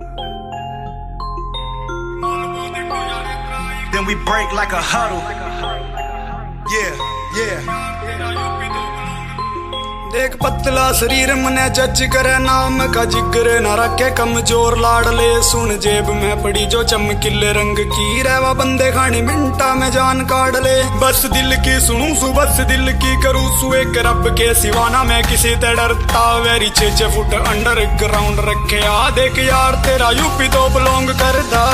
Then we break like a huddle. Yeah, yeah. देख पतला शरीर मने जज करे नाम का जिगर ना रखे कमजोर लाडले सुन जेब में पड़ी जो चमकीले रंग की रहवा बंदे खानी मिनटा में जान काट ले बस दिल की सुनू सु बस दिल की करूँ सु एक रब के सिवाना मैं किसी ते डरता वेरी 6 फुट अंडरग्राउंड रखे आ देख यार तेरा यूपी तो बिलोंग करदा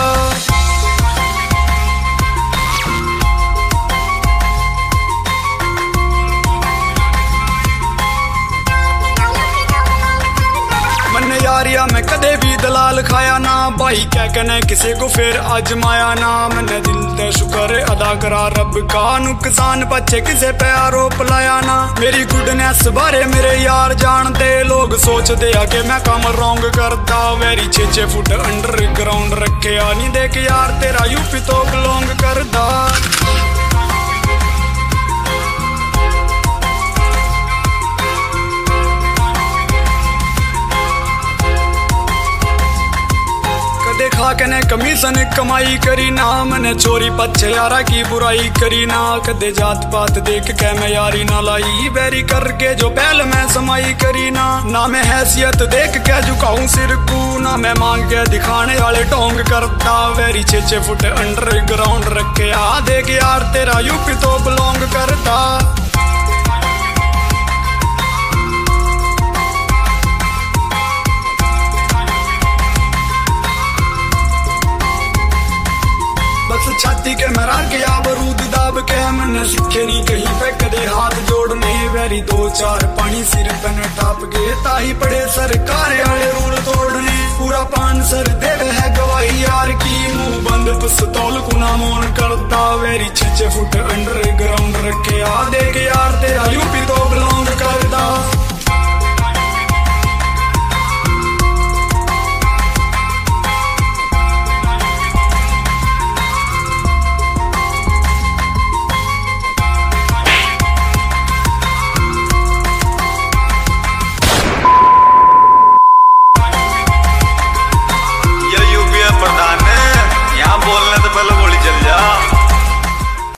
यारिया मैं कदे भी दलाल खाया ना भाई क्या कहने किसी को फिर आजमाया ना मैंने दिल ते शुक्र अदा करा रब का नुकसान बच्चे किसे पे आरोप लाया ना मेरी गुडनेस बारे मेरे यार जानते लोग सोचते आके मैं काम रॉन्ग करता वेरी 6 फुट अंडरग्राउंड रखे आ नहीं देख यार तेरा यूपी तो बिलोंग करदा देखा कने कमीशन कमाई करी ना मैंने चोरी पच्छे यारा की बुराई करी ना कदे जात पात देख के मैं यारी ना लाई बैरी करके जो पहल में समाई करी ना मैं हैसियत देख के झुकाऊं सिर को ना मैं मांग के दिखाने वाले टोंग करता वेरी 6 फुट अंडरग्राउंड रखे आ देख यार तेरा यूपी तो बिलोंग करता छाती के मरा के बारूद दाब के मैंने सीखे नहीं कहीं पे कदे हाथ जोड़ने वेरी 2-4 पानी सिर पे न टाप गए ताही पड़े सरकार वाले रूल तोड़ने पूरा 5 सर देवे है गवाही यार की मुंह बंद पिस्तौल को ना मोन करता वेरी 6 फुट अंडरग्राउंड रखे आ देख यार